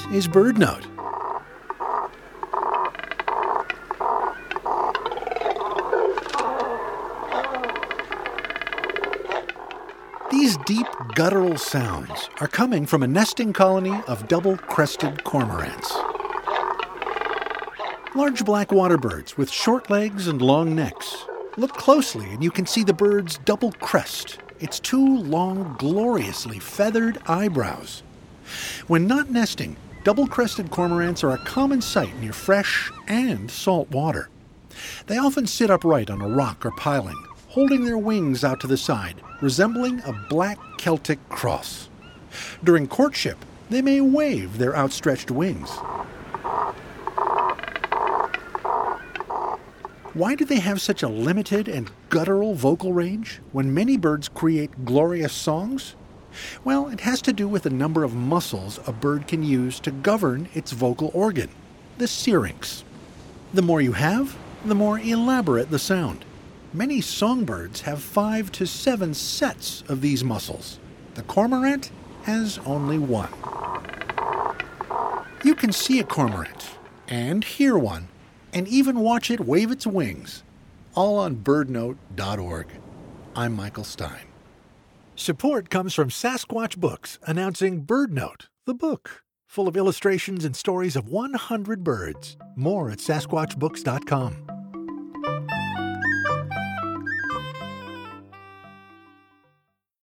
is BirdNote. These deep guttural sounds are coming from a nesting colony of double-crested cormorants. Large black water birds with short legs and long necks. Look closely and you can see the bird's double crest, its two long, gloriously feathered eyebrows. When not nesting, double-crested cormorants are a common sight near fresh and salt water. They often sit upright on a rock or piling, holding their wings out to the side, resembling a black Celtic cross. During courtship, they may wave their outstretched wings. Why do they have such a limited and guttural vocal range when many birds create glorious songs? Well, it has to do with the number of muscles a bird can use to govern its vocal organ, the syrinx. The more you have, the more elaborate the sound. Many songbirds have 5 to 7 sets of these muscles. The cormorant has only one. You can see a cormorant, and hear one, and even watch it wave its wings, all on birdnote.org. I'm Michael Stein. Support comes from Sasquatch Books, announcing BirdNote, the book, full of illustrations and stories of 100 birds. More at sasquatchbooks.com.